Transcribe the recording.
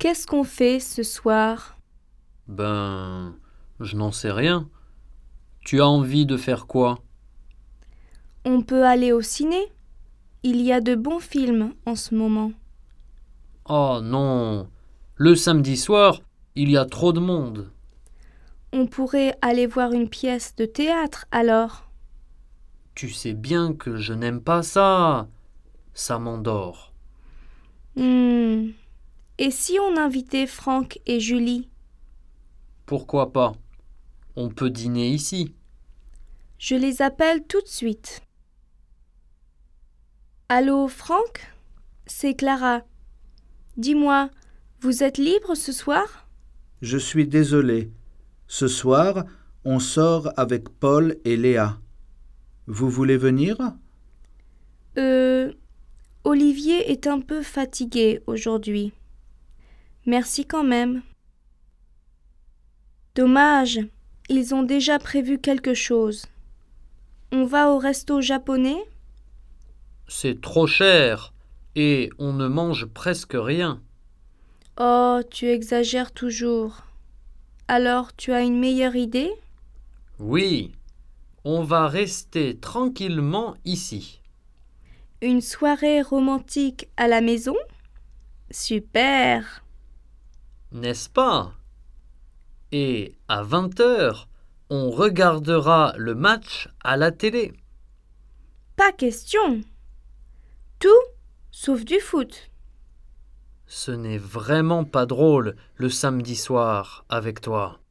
Qu'est-ce qu'on fait ce soir? Je n'en sais rien. Tu as envie de faire quoi? On peut aller au ciné? Il y a de bons films en ce moment. Oh non, le samedi soir, il y a trop de monde. On pourrait aller voir une pièce de théâtre alors. Tu sais bien que je n'aime pas ça. Ça m'endort. Et si on invitait Franck et Julie? Pourquoi pas? On peut dîner ici. Je les appelle tout de suite. Allô, Franck? C'est Clara. Dis-moi, vous êtes libre ce soir? Je suis désolé. Ce soir, on sort avec Paul et Léa. Vous voulez venir? Olivier est un peu fatigué aujourd'hui. Merci quand même. Dommage, ils ont déjà prévu quelque chose. On va au resto japonais? C'est trop cher et on ne mange presque rien. Oh, tu exagères toujours. Alors, tu as une meilleure idée? Oui, on va rester tranquillement ici. Une soirée romantique à la maison? Super! N'est-ce pas? Et à 20h, on regardera le match à la télé. Pas question! Tout sauf du foot. Ce n'est vraiment pas drôle le samedi soir avec toi.